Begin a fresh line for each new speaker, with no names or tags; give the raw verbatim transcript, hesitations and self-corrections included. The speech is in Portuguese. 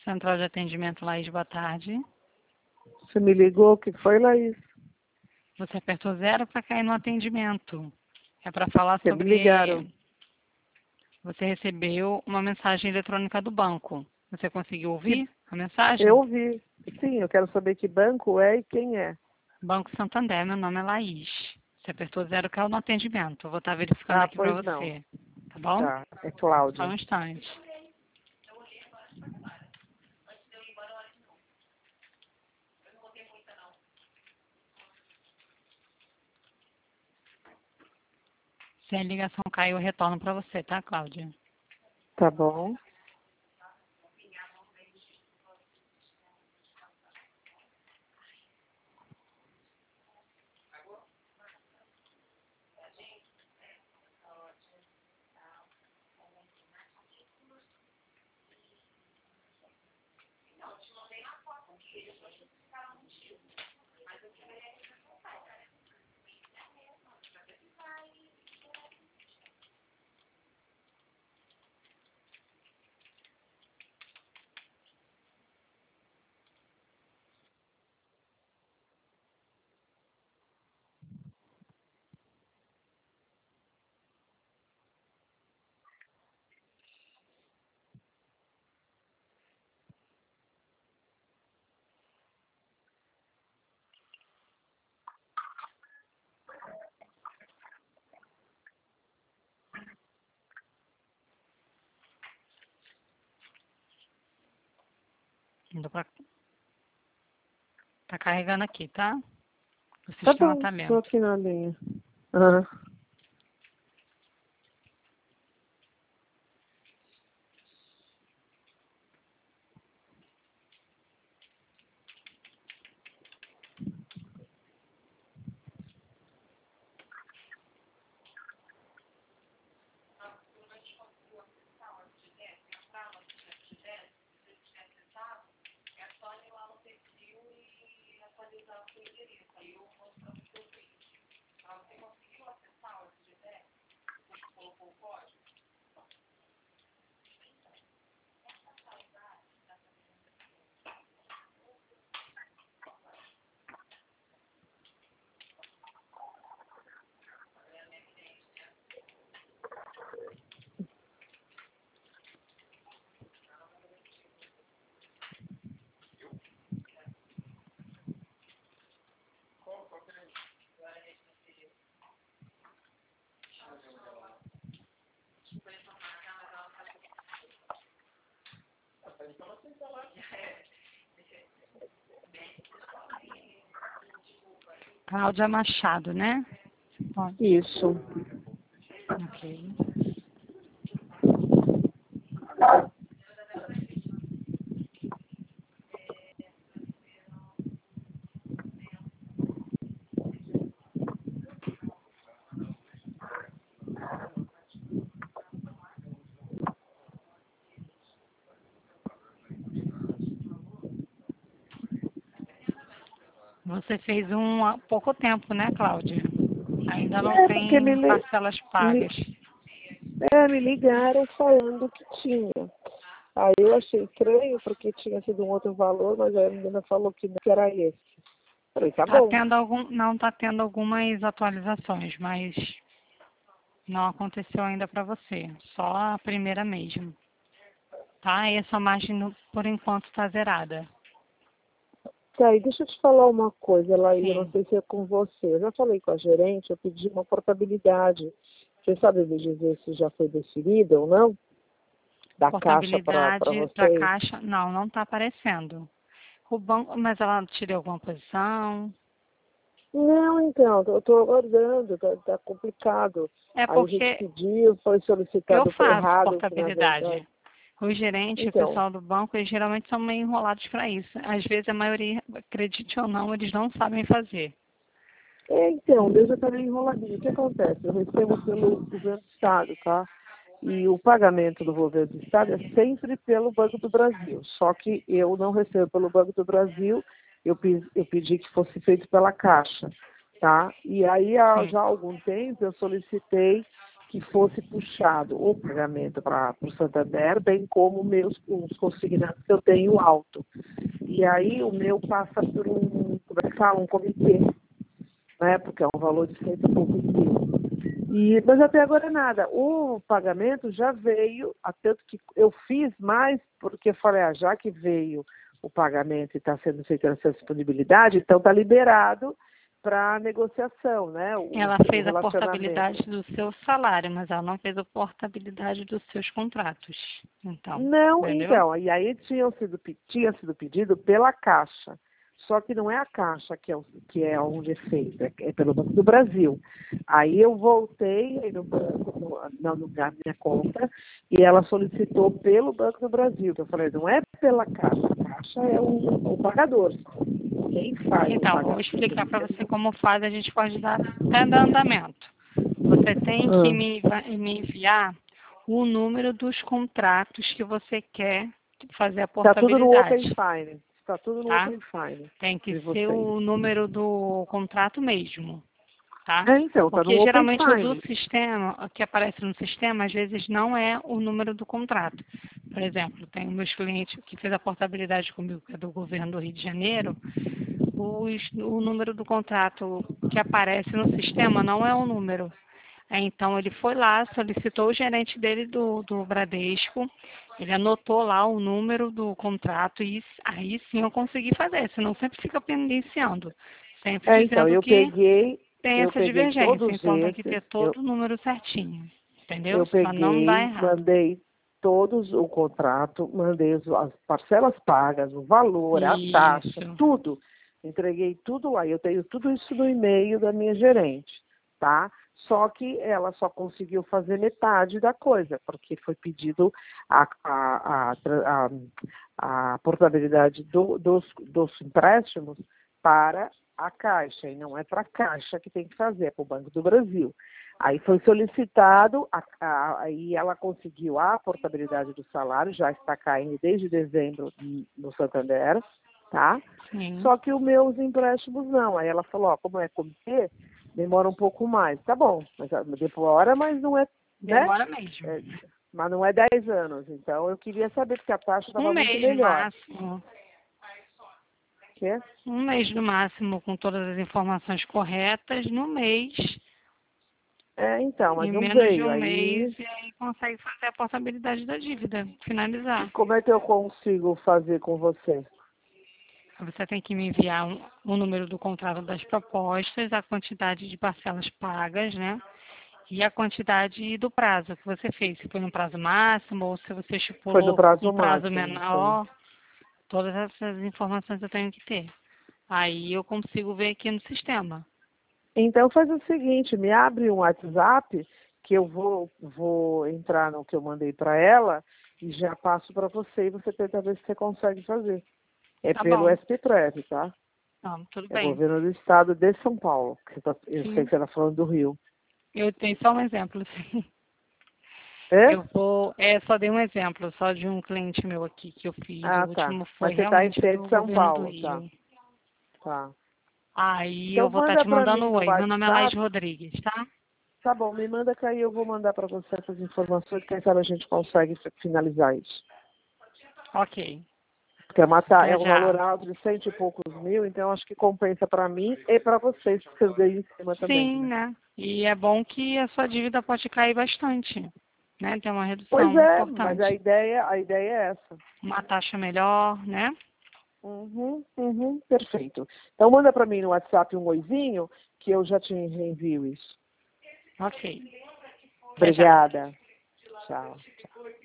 Central de atendimento, Laís, boa tarde.
Você me ligou? O que foi, Laís?
Você apertou zero para cair no atendimento. É para falar
Você
sobre...
me ligaram.
Você recebeu uma mensagem eletrônica do banco. Você conseguiu ouvir a mensagem?
Eu ouvi. Sim, eu quero saber que banco é e quem é.
Banco Santander, meu nome é Laís. Você apertou zero, caiu no atendimento. Eu vou estar verificando
Ah,
aqui para
pois não.
você. Tá bom?
Tá, é
Só
Cláudia.
um instante. Se a ligação caiu, eu retorno para você, tá, Cláudia?
Tá bom.
Indo pra... Tá carregando aqui, tá? O
Tá
sistema
bom,
tá
tô
lento.
aqui na linha. Ah.
Cláudia Machado, né? Bom,
Isso.
ok. Você fez um há pouco tempo, né, Cláudia? Ainda não
É, porque me,
tem
li-
parcelas
me,
pagas.
é, me ligaram falando que tinha. Aí eu achei estranho porque tinha sido um outro valor, mas a menina falou que não que era esse. Falei, tá
Tá
bom.
tendo algum, não está tendo algumas atualizações, mas não aconteceu ainda para você. Só a primeira mesmo. Tá? E essa margem, no- por enquanto, está zerada.
Tá, e deixa eu te falar uma coisa, Laís, eu não
Sim.
sei se é com você. Eu já falei com a gerente, eu pedi uma portabilidade. Você sabe me dizer se já foi definida ou não? Da caixa para
Portabilidade para
vocês?
caixa, não, não está aparecendo. O banco, mas ela tirou alguma posição?
Não, então, eu estou aguardando, tá, tá complicado.
É
Aí a gente
porque
pediu, foi
eu
solicitado
faço
errado, que na verdade.
portabilidade. O gerente, o
Então,
pessoal do banco, eles geralmente são meio enrolados para isso. Às vezes a maioria, acredite ou não, eles não sabem fazer.
é, então, Deus já está meio enroladinho. O que acontece? Eu recebo pelo governo do Estado, tá? E o pagamento do governo do Estado é sempre pelo Banco do Brasil. Só que eu não recebo pelo Banco do Brasil, eu, pe- eu pedi que fosse feito pela Caixa, tá? E aí, há
Sim.
já há algum tempo, eu solicitei que fosse puxado o pagamento para o Santander, bem como meus, os consignados que eu tenho alto. E aí o meu passa por um, como é que fala, um comitê, né? Porque é um valor de cento e poucos mil. E, mas até agora nada. O pagamento já veio, até que eu fiz mais, porque eu falei, ah, já que veio o pagamento e está sendo feita essa disponibilidade, então está liberado para negociação, né? O,
Ela
o
fez a portabilidade do seu salário, mas ela não fez a portabilidade dos seus contratos. Então,
não,
entendeu?
então, e aí tinha sido, tinha sido pedido pela Caixa. Só que não é a Caixa que é, o, que é onde é feito, é, é pelo Banco do Brasil. Aí eu voltei aí no banco, no, no lugar da minha conta, e ela solicitou pelo Banco do Brasil. Eu falei, não é pela Caixa, a Caixa é o, o pagador. Quem faz
Então,
o
vou
pagamento
explicar para você como faz, a gente pode dar até dar andamento. Você tem que
ah.
me, me enviar o número dos contratos que você quer fazer a
Está tudo no Open
portabilidade,
Finance. Está tudo no
tá?
Open Finance
Tem que
de
ser
vocês.
o número do contrato mesmo, tá?
É, então, está no
Porque
Open
geralmente o do
Finance.
sistema, o que aparece no sistema, às vezes não é o número do contrato. Por exemplo, tem meus clientes que fez a portabilidade comigo, que é do governo do Rio de Janeiro, os, o número do contrato que aparece no sistema não é o número. É, então, ele foi lá, solicitou o gerente dele do, do Bradesco, ele anotou lá o número do contrato e aí sim eu consegui fazer, senão sempre fica pendenciando, sempre
É, então,
dizendo
eu
que
peguei,
tem
eu
essa
peguei
divergência,
todos
então tem que
esses,
ter todo
eu,
o número certinho, entendeu?
eu
Para não dar
peguei,
errado.
mandei todos o contrato, mandei as as parcelas pagas, o valor, a taxa,
Isso.
tudo. Entreguei tudo lá. Eu tenho tudo isso no e-mail da minha gerente, tá? Só que ela só conseguiu fazer metade da coisa, porque foi pedido a, a, a, a, a portabilidade do, dos, dos empréstimos para a Caixa, e não é para a Caixa que tem que fazer, é para o Banco do Brasil. Aí foi solicitado, a, a, aí ela conseguiu a portabilidade do salário, já está caindo desde dezembro no Santander, tá?
Sim.
Só que os meus empréstimos não. Aí ela falou, ó, como é comitê, demora um pouco mais. Tá bom, mas demora, mas não é, né?
Demora mesmo.
É, mas não é dez anos. Então eu queria saber, porque a taxa
Um
estava muito
mês no
melhor.
máximo.
Quê?
Um mês no máximo, com todas as informações corretas, no mês,
É, então, mas
em
não
menos de
veio.
um mês,
Aí,
e aí consegue fazer a portabilidade da dívida,
e
finalizar.
como é que eu consigo fazer com você?
Você tem que me enviar um, o número do contrato das propostas, a quantidade de parcelas pagas, né? E a quantidade do prazo que você fez, se foi no prazo máximo ou se você
Foi do
estipulou
prazo
um prazo
máximo, sim.
menor, todas essas informações eu tenho que ter. Aí eu consigo ver aqui no sistema.
Então faz o seguinte, me abre um WhatsApp que eu vou, vou entrar no que eu mandei para ela e já passo para você e você tenta ver se você consegue fazer. É
Tá
pelo
bom.
SPTrev, tá?
Não, tudo
É
bem.
governo do estado de São Paulo. Que você tá, eu sei
Sim.
que você está falando do Rio.
Eu tenho só um exemplo, sim.
É?
Eu vou, é, só dei um exemplo, só de um cliente meu aqui que eu fiz. O
Ah, tá.
último foi
Mas você está em
realmente
Centro
do
de São
governo do
Paulo, tá?
Rio.
Tá.
Aí eu
Então
vou estar
manda
te
para
mandando
mim
um
no
oi. Meu nome é Laís
WhatsApp.
Rodrigues, tá?
Tá bom, me manda que aí eu vou mandar para você essas informações, quem sabe a gente consegue finalizar isso.
Ok.
Porque é, uma, ta- é
Até
um
já.
valor alto de cento e poucos mil, então acho que compensa para mim e para vocês, porque vocês ganham em cima também,
Sim,
né?
né? E é bom que a sua dívida pode cair bastante, né? Tem uma
Pois
redução
é, mas a
importante.
ideia, a ideia é essa.
Uma taxa melhor, né?
Uhum, uhum, perfeito. Então manda para mim no WhatsApp um oizinho, que eu já te reenvio isso.
Ok. Até já.
Obrigada. Tchau. Tchau.